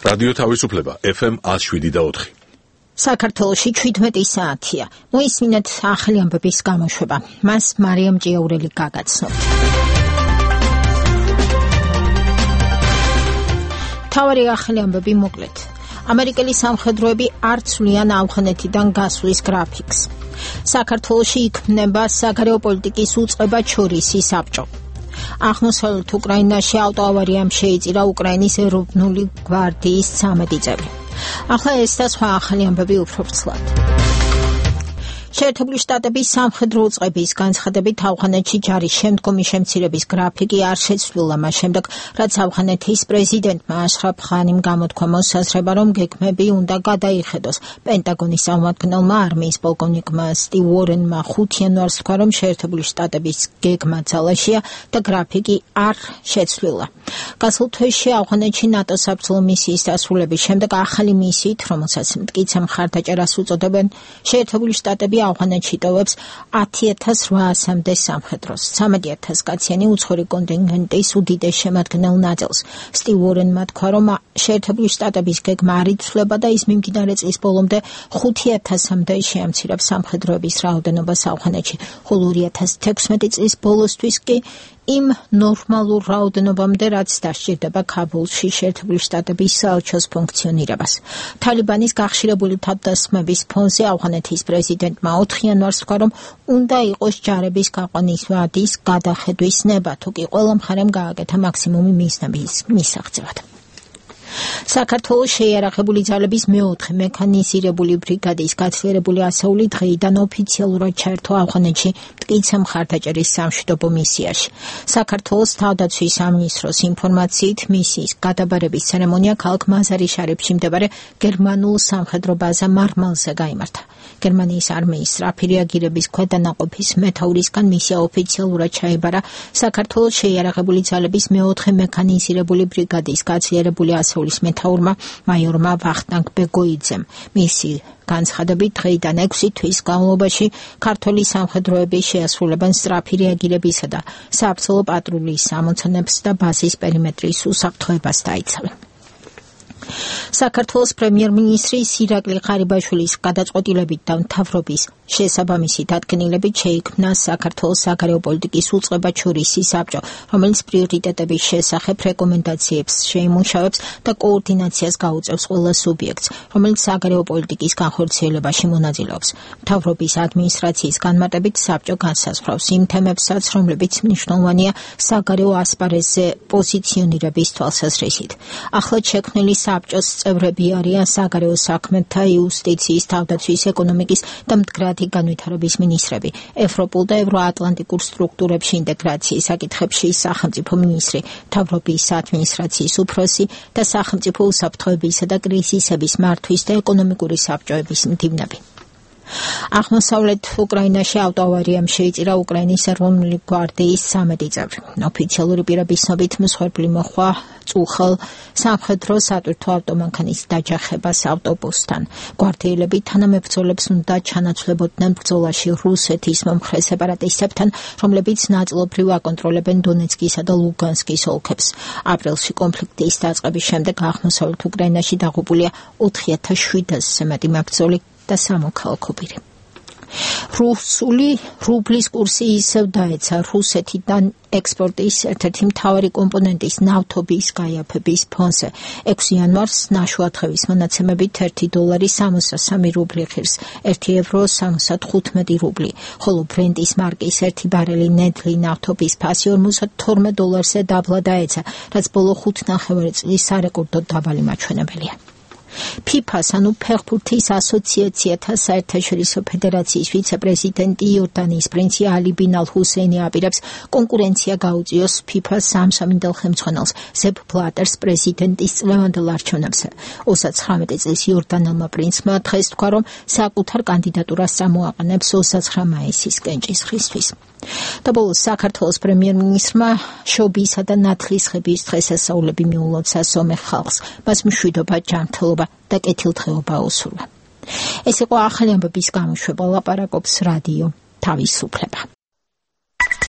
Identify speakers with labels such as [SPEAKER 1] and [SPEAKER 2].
[SPEAKER 1] რადიო თავისუფლება FM 107.4.
[SPEAKER 2] საქართველოში 17 საათია. მოისმინეთ ახალი ამბების გამოშვება. მას მარიამ ჭიაურელი გაგაცნობთ. თავარი ახალი ამბები მოკლედ. ამერიკელი სამხედროები არ ცვლიან ავღანეთიდან გასვლის გრაფიკს. საქართველოში იქმნება საგარეო პოლიტიკის უწყება ჩორისი საბჭო. აღმოსავლეთ უკრაინაში ავტოავარიამ შეიწირა უკრაინის ეროვნული გვარდიის 13 წევრი. ახლა ეს და სხვა ახალი ამბები უფრო ვრცლად. შეერთებული შტატების სამხედრო უწყების განცხადებით ავღანეთში ჯარის შემდგომი შემცირების გრაფიკი არ შეცვლილა მას შემდეგ, რაც ავღანეთის პრეზიდენტმა აშრაფ ღანიმ გამოთქვა მოსაზრება, რომ გეგმები უნდა გადაიხედოს. პენტაგონის წარმომადგენელმა არმიის პოლკოვნიკმა სტივ უორენმა 5 იანვარს თქვა, რომ შეერთებული შტატების გეგმა ძალაშია და გრაფიკი არ შეცვლილა. გასულ თვეში ავღანეთში ნატოს საბრძოლო მისიის დასრულების შემდეგ ახალი მისიით, რომელსაც მტკიცე მხარდაჭერას უწოდებენ, შეერთებული შტატები ავღანეთში ტოვებს 10,800-მდე სამხედროს, 13,000 კაციანი უცხოური კონტინგენტის უდიდეს შემადგენელ ნაწილს. სტივ უორენმა თქვა, რომ შეერთებული შტატების გეგმა არ იცვლება და ის მიმდინარე წლის ბოლომდე 5,000-მდე შეამცირებს სამხედროების რაოდენობას ავღანეთში, ხოლო 2016 წლის ბოლოსთვის კი იმ ნორმალურ რაოდენობამდე, რაც დასჭირდება ქაბულში შეერთებული შტატების საელჩოს ფუნქციონირებას. თალიბანის გახშირებული თავდასხმების ფონზე ავღანეთის პრეზიდენტმა 4 იანვარს თქვა, რომ უნდა იყოს ჯარების გაყვანის ვადის გადახედვის ნება, თუ კი ყველა მხარემ გააკეთა მაქსიმუმი მიზნების მისაღწევად. საქართველოს შეიარაღებული ძალების მეოთხე მექანიზირებული ბრიგადის გაცილებული ასეული დღეიდან ოფიციალურად ჩაერთო ავღანეთში მტკიცე მხარდაჭერის სამშვიდობო მისიაში. საქართველოს თავდაცვის სამინისტროს ინფორმაციით მისიის გადაბარების ცერემონია ქალაქ მაზარი-შარიფში მდებარე გერმანულ სამხედრო ბაზა მარმალზე გაიმართა. გერმანიის არმიის სწრაფი რეაგირების ქვედანაყოფის მეთაურისგან მისია ოფიციალურად ჩაიბარა საქართველოს შეიარაღებული ძალების მეოთხე მექანიზირებული ბრიგადის გაცილებული ასეულის მეთაურმა მაიორმა ვახტანგ ბეგოიძემ. მისი განცხადებით დღეიდან 6 თვის განმავლობაში ქართული სამხედროები შეასრულებენ სწრაფი რეაგირებისა და საბრძოლო პატრულის ამოცანებს და ბაზის პერიმეტრის უსაფრთხოებას დაიცავენ. საქართველოს პრემიერ-მინისტრის ირაკლი ღარიბაშვილის გადაწყვეტილებით და მთავრობის შესაბამისი დადგენილებით შეიქმნა საქართველოს საგარეო პოლიტიკის უწყება ჩორისი საბჭო, რომელიც პრიორიტეტების შესახებ რეკომენდაციებს შეიმუშავებს და კოორდინაციას გაუწევს ყველა სუბიექტს, რომელიც საგარეო პოლიტიკის განხორციელებაში მონაწილეობს. მთავრობის ადმინისტრაციის განმარტებით საბჭო განსაზღვრავს იმ თემებსაც, რომლებიც მნიშვნელოვანია საგარეო ასპარეზზე პოზიციონირების თვალსაზრისით. ახლად შექმნილი საბჭოს წევრები არიან საგარეო საქმეთა, იუსტიციის, თავდაცვის, ეკონომიკის და მდგრადი განვითარების მინისტრები, ევროპულ და ევროატლანტიკურ სტრუქტურებში ინტეგრაციის საკითხებში სახელმწიფო მინისტრი, მთავრობის ადმინისტრაციის უფროსი და სახელმწიფო უსაფრთხოებისა და კრიზისების მართვის და ეკონომიკური საბჭოების მდივნები. აღმოსავლეთ უკრაინაში ავტოავარიამ შეიწირა უკრაინის ეროვნული გვარდიის 13 წევრი. ოფიციალური პირების ცნობით მსხვერპლი მოჰყვა წუხელ სამხედრო სატვირთო ავტომანქანის დაჯახებას ავტობუსთან. გვარდიელები თანამებრძოლებს უნდა ჩანაცვლებოდნენ ბრძოლაში რუსეთის მომხრე სეპარატისტებთან, რომლებიც ნაწილობრივ აკონტროლებენ დონეცკისა და ლუგანსკის ოლქებს. აპრილში კონფლიქტის დაწყების შემდეგ აღმოსავლეთ უკრაინაში დაღუპულია 4,700-ზე მეტი მებრძოლი და სამოქალაქო პირი. რუსული რუბლის კურსი ისევ დაეცა რუსეთიდან ექსპორტის ერთ-ერთი მთავარი კომპონენტის ნავთობის გაიაფების ფონზე. 6 იანვარს ნაშუადღევის მონაცემებით $1.63 რუბლი ღირს, €1 $75 რუბლი, ხოლო ბრენდის მარკის 1 ბარელი ნედლი ნავთობის ფასი $42-ზე დაბლა დაეცა, რაც ბოლო 5,5 წლის სარეკორდო დაბალი მაჩვენებელია. FIFA-ს, ანუ ფეხბურთის ასოციაციათა საერთაშორისო ფედერაციის ვიცე-პრეზიდენტი იორდანიის პრინცი ალი ბინ ალ ჰუსეინი აპირებს კონკურენცია გაუწიოს FIFA-ს სამსამინდელ ხელმძღვანელს ზებ ბლატერს პრეზიდენტის წლევანდელ არჩევნებზე. 29 წლის იორდანელმა პრინცმა დღეს თქვა, რომ საკუთარ კანდიდატურას წამოაყენებს 29 მაისის კენჭისყრისთვის. და ბოლოს საქართველოს პრემიერ-მინისტრმა შობისა და ნათლისღების დღესასწაულები მიულოცა სომეხ ხალხს, მას მშვიდობა, ჯანმრთელობა და კეთილდღეობა უსურვა. ეს იყო ახალი ამბების გამოშვება, ლაპარაკობს რადიო თავისუფლება.